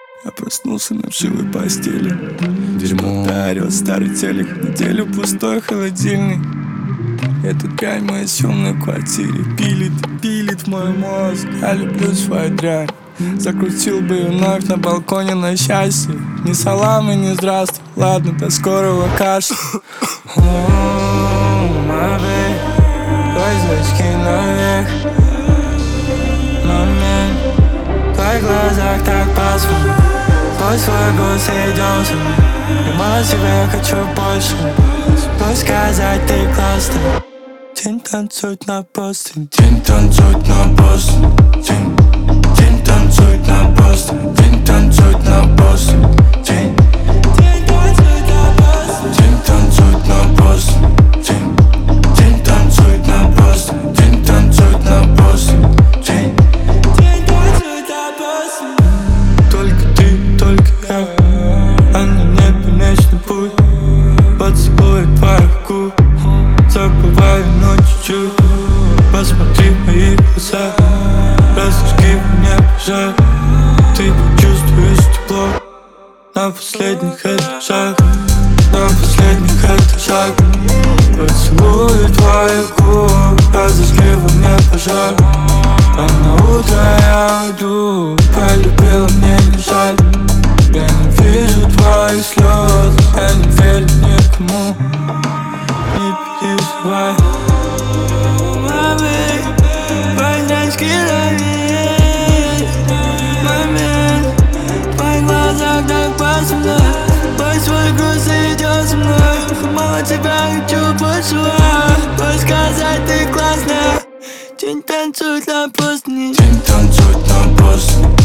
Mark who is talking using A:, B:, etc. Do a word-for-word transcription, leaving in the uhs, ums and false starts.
A: Я проснулся на вшивой постели.
B: Дерьмо.
A: Дарил старый телек, неделю пустой холодильник. Этот дрянь в моей съемной квартире пилит, пилит мой мозг. Я люблю свою дрянь. Закрутил бы ее вновь на балконе на счастье. Ни салам и ни здравствуй, ладно, до скорого кашля. Твои зрачки наверх, момент. В твоих глазах так пасмурно. Твой свой голос идем со мной. И мало тебя я хочу больше. Пусть сказать ты классный. День танцует на простынь.
B: День танцует на простынь. День, день танцует на простынь. День танцует на простынь. День,
A: День танцует на простынь.
B: день танцует на простынь. День, день танцует на простынь. День танцует на простынь. День,
A: День танцует на простынь. Только ты, только я, а на небе вечный путь. Поцелуй твоих губ, забываю, но чуть-чуть. Посмотри в мои глаза, разожги мне пожар. Ты почувствуешь тепло на последних этажах, на последних этажах. Поцелуй твоих губ, разожги во мне пожар. А на утро я уйду, полюбила, мне не жаль. Я не вижу твоих слез, я не верю никому. Не переживай, маме, поднячки лови. Момент, в твоих глазах так пасмурно. Пусть свой груз идет со мной. Мало тебя хочу больше. Пусть сказать ты классная. День танцует на простыни.
B: день танцует на простынь.